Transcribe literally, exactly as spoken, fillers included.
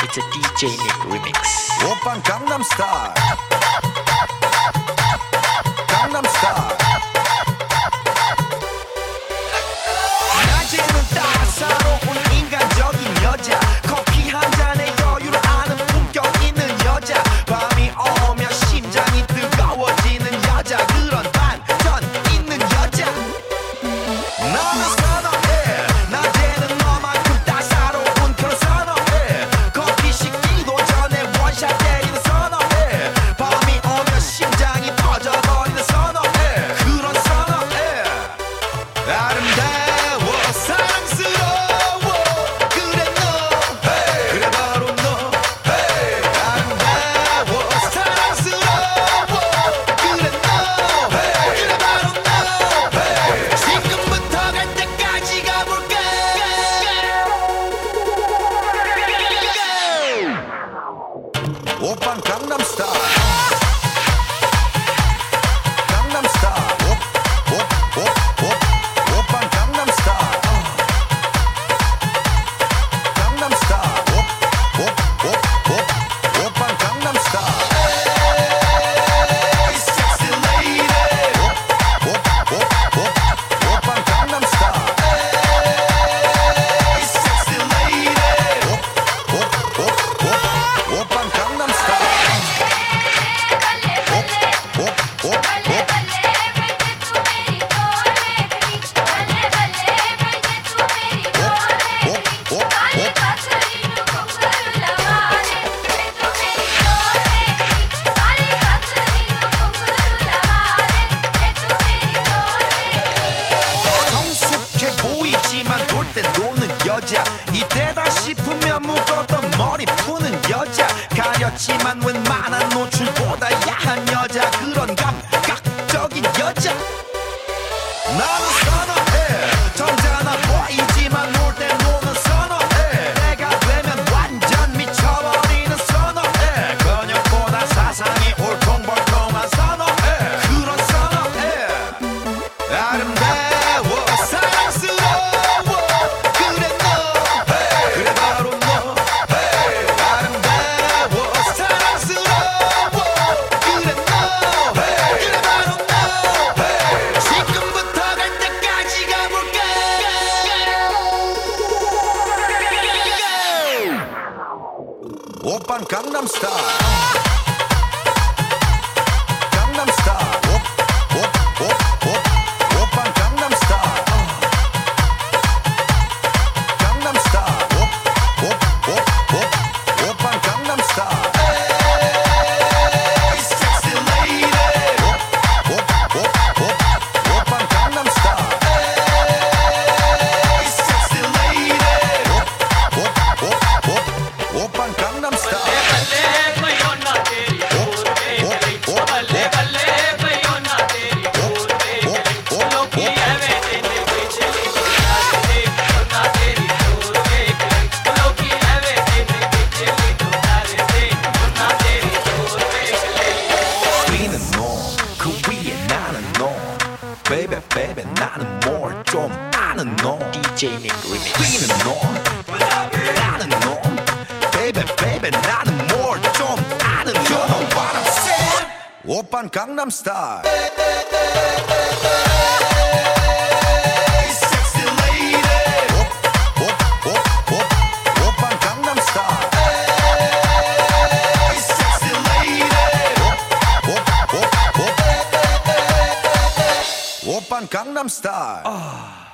It's a D J Nick remix. 오빤 강남스타일 강남스타일 낮에는 따사로운 인간적인 여자 커피 한 잔에 여유를 아는 품격 있는 여자 밤이 오면 심장이 뜨거워지는 여자 그런 반전 있는 여자 너는 선호해 낮에는 너만큼 따사로운 그런 선호해 커피 식기도 전에 원샷 때리는 선호해 밤이 오면 심장이 터져버리는 선호해 그런 선호해 아름다워 사랑스러워 그래 너 hey. 그래 바로 너 hey. 아름다워 사랑스러워 그래 너 hey. 그래 바로 너 hey. 지금부터 갈 때까지 가볼까 오빤 강남스타일 강남스타일 오빤 강남스타일 강남스타일 오빤 강남스타일 Hey sexy lady 오빤 강남스타일 Hey sexy lady 오빤 강남스타일 성숙해 보이지만 돌 때 노는 여자 이때다 싶으면 묶었던 머리 푸는 여자 가렸지만 웬만한 노출보다 야한 여자 그런 감각적인 여자 나는 선호해 점잖아 보이지만 놀 때 노는 선호해 내가 되면 완전 미쳐버리는 선호해 근육보다 사상이 올통벌통한 선호해 그런 선호해 아름다워 사랑스러워 그래 너 hey. 그래 바로 너 hey. 아름다워 사랑스러워 그래 너 hey. 그래 바로 너 hey. 지금부터 갈 때까지 가볼까 오빤 강남스타일 강남스타일 오빤 강남스타일 강남스타일 오빤 강남스타일 Hey sexy lady 오빤 강남스타일 Hey sexy lady 오빤 강남스타일 우리는 너, 그 위에 나는 너 Baby baby 나는 뭘 좀 아는 너 D J Nick remix. 우리는 너, 나는 너 Baby baby 나는 뭘 좀 아는 너 You know what I'm saying 오빤 강남스타일 Hey sexy lady 오빤 강남스타일 Hey sexy lady 오빤 강남스타일